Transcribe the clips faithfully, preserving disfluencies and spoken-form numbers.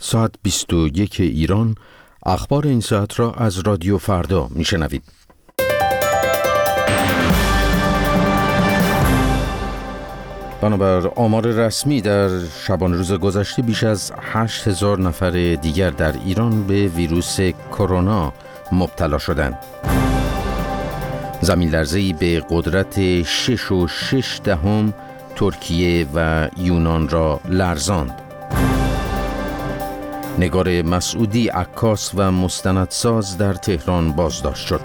ساعت بیست و یک ایران. اخبار این ساعت را از رادیو فردا میشنوید. بنابر آمار رسمی در شبانه روز گذشته بیش از هشت هزار نفر دیگر در ایران به ویروس کرونا مبتلا شدند. زمین لرزه‌ای به قدرت شش و شش دهم ترکیه و یونان را لرزاند. نگار مسعودی، عکاس و مستندساز، در تهران بازداشت شد.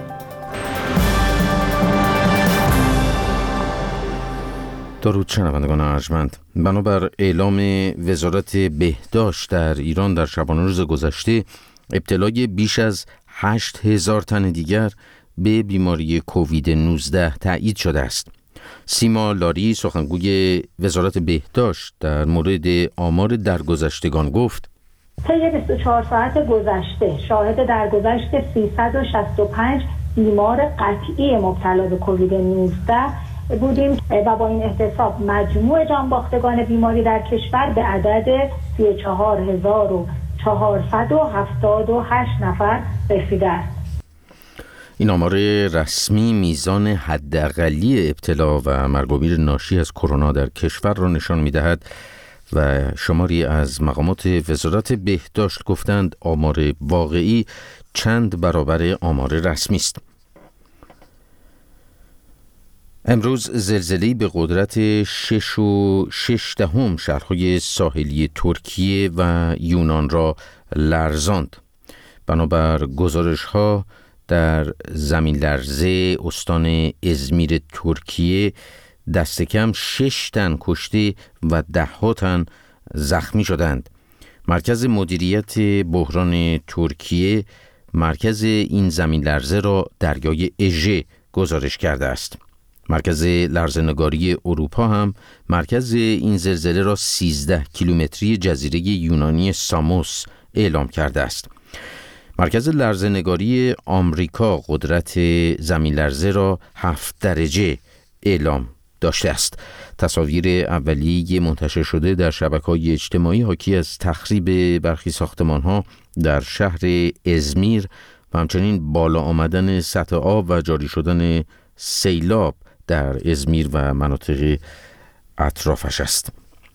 درود شنوندگان ارجمند. بنابر اعلام وزارت بهداشت در ایران در شبانه روز گذشته ابتلای بیش از هشت هزار تن دیگر به بیماری کووید نوزده تایید شده است. سیما لاری، سخنگوی وزارت بهداشت، در مورد آمار درگذشتگان گفت: طی بیست و چهار ساعت گذشته شاهد درگذشت سیصد و شصت و پنج بیمار قطعی مبتلا به کووید نوزده بودیم و با این احتساب مجموع جانباختگان بیماری در کشور به عدد سی و چهار هزار و چهارصد و هفتاد و هشت نفر رسیده است. این آمار رسمی میزان حداقلی ابتلا و مرگ و میر ناشی از کرونا در کشور را نشان می‌دهد و شماری از مقامات وزارت بهداشت گفتند آمار واقعی چند برابر آمار رسمی است. امروز زلزله‌ای به قدرت شش و شش دهم شهرهای ساحلی ترکیه و یونان را لرزاند. بنابر گزارش‌ها در زمین لرزه استان ازمیر ترکیه دست کم شش تن کشته و ده ها تن زخمی شدند. مرکز مدیریت بحران ترکیه مرکز این زمین لرزه را دریای اژه گزارش کرده است. مرکز لرزه‌نگاری اروپا هم مرکز این زلزله را سیزده کیلومتری جزیره یونانی ساموس اعلام کرده است. مرکز لرزه‌نگاری آمریکا قدرت زمین لرزه را هفت درجه اعلام داشته است. تصاویر اولیه منتشر شده در شبکه‌های اجتماعی حاکی از تخریب برخی ساختمان‌ها در شهر ازمیر و همچنین بالا آمدن سطح آب و جاری شدن سیلاب در ازمیر و مناطق اطرافش است.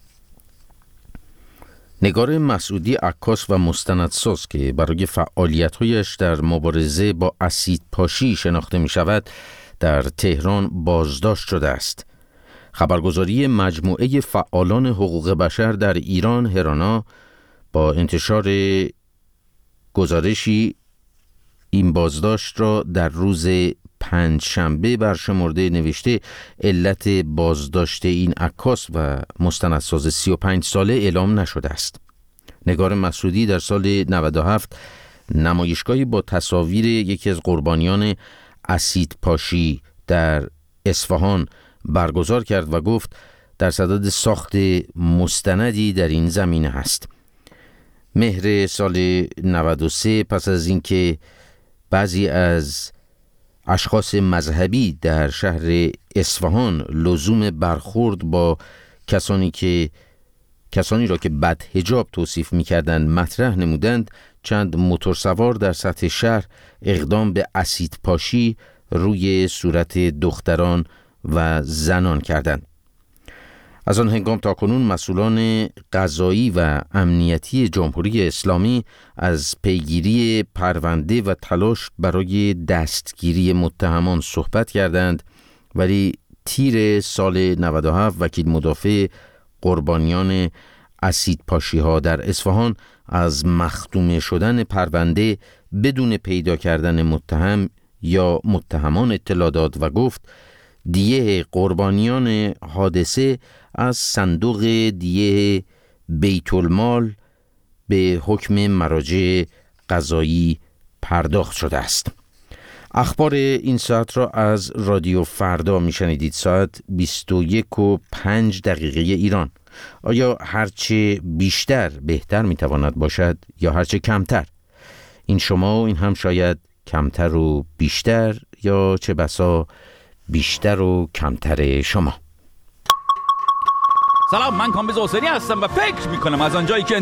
نگار مسعودی، عکاس و مستندساز که برای فعالیت‌هایش در مبارزه با اسیدپاشی شناخته می‌شود، در تهران بازداشت شده است. خبرگزاری مجموعه فعالان حقوق بشر در ایران، هرانا، با انتشار گزارشی این بازداشت را در روز پنجشنبه برشمرده نوشته علت بازداشت این عکاس و مستندساز سی و پنج ساله اعلام نشده است. نگار مسعودی در سال نود و هفت نمایشگاهی با تصاویر یکی از قربانیان اسیدپاشی در اصفهان برگزار کرد و گفت در صدد ساخت مستندی در این زمینه هست. مهر سال نود و سه پس از اینکه بعضی از اشخاص مذهبی در شهر اصفهان لزوم برخورد با کسانی که کسانی را که بدحجاب توصیف می‌کردند مطرح نمودند، چند موتورسوار در سطح شهر اقدام به اسیدپاشی روی صورت دختران و زنان کردند. از آن هنگام تا کنون مسئولان قضایی و امنیتی جمهوری اسلامی از پیگیری پرونده و تلاش برای دستگیری متهمان صحبت کردند، ولی تیر سال نود و هفت وکیل مدافع قربانیان اسیدپاشی ها در اصفهان از مختوم شدن پرونده بدون پیدا کردن متهم یا متهمان اطلاع داد و گفت دیه قربانیان حادثه از صندوق دیه بیت المال به حکم مراجع قضایی پرداخت شده است. اخبار این ساعت را از رادیو فردا میشنیدید. ساعت بیست و یک و پنج دقیقه ایران. آیا هرچه بیشتر بهتر میتواند باشد یا هرچه کمتر؟ این شما و این هم شاید کمتر و بیشتر، یا چه بسا بیشتر و کمتر شما. سلام، من کامبیز حسینی هستم و فکر میکنم از آنجایی که